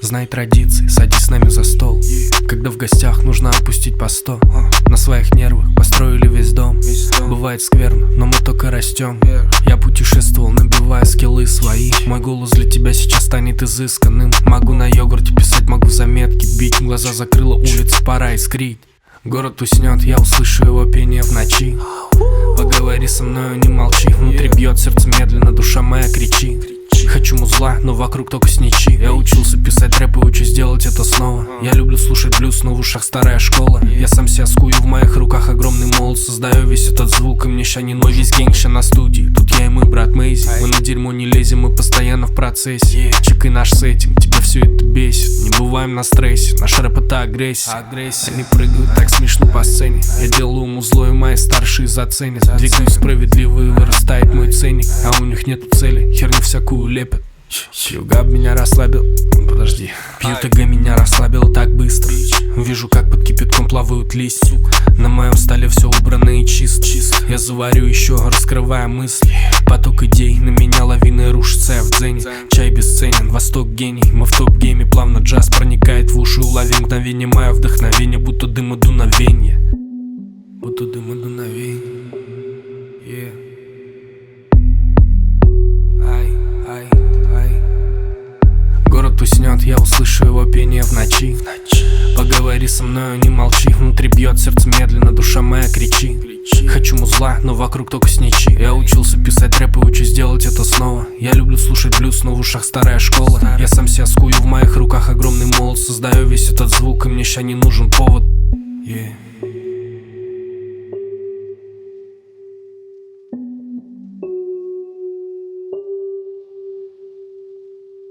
знай традиции, садись с нами за стол. Когда в гостях нужно опустить по 100. На своих нервах построили весь дом. Бывает скверно, но мы только растем. Я путешествовал, набивая скиллы свои. Мой голос для тебя сейчас станет изысканным. Могу на йогурте писать, могу заметки бить. Глаза закрыла улица, пора искрить. Город уснет, я услышу его пение в ночи. Поговори со мною, не молчи. Внутри бьет сердце медленно, душа моя кричит. Хочу музла, но вокруг только сничи. Я учился писать рэп и учусь делать это снова. Я люблю слушать блюз, но в ушах старая школа. Я сам себя скую, в моих руках огромный молот. Создаю весь этот звук, и мне ща не ной. Весь гейнг ща на студии, тут я и мой брат Мейзи. Мы на дерьмо не лезем, мы постоянно в процессе. Чекай наш сеттинг, тебя все это бесит. Не бываем на стрессе, наш рэп это агрессия. Они прыгают так смешно по сцене. Я делаю музло, и мои старшие заценят. Двигаюсь справедливо, и вырастает мой ценник. А у них нету цели, херню всякую лепят. Югаб меня расслабил, подожди. Пьют меня расслабил так быстро. Вижу, как под кипятком плавают листья. На моем столе все убрано и чисто. Я заварю еще, раскрывая мысли. Поток идей на меня лавиной рушится, я в дзене. Чай бесценен, восток гений. Мы в топ-гейме, плавно джаз проникает в уши. Уловим мгновение, мое вдохновение. Будто дым и дуновенье. Будто дым и дуновенье. Город уснет, я услышу его пение в ночи. Поговори со мною, не молчи. Внутри бьет сердце медленно, душа моя кричит. Хочу музла, но вокруг только сничи. Я учился писать рэп и учусь делать это снова. Я люблю слушать блюз, но в ушах старая школа. Я сам себя скую, в моих руках огромный молот. Создаю весь этот звук, и мне ща не нужен повод.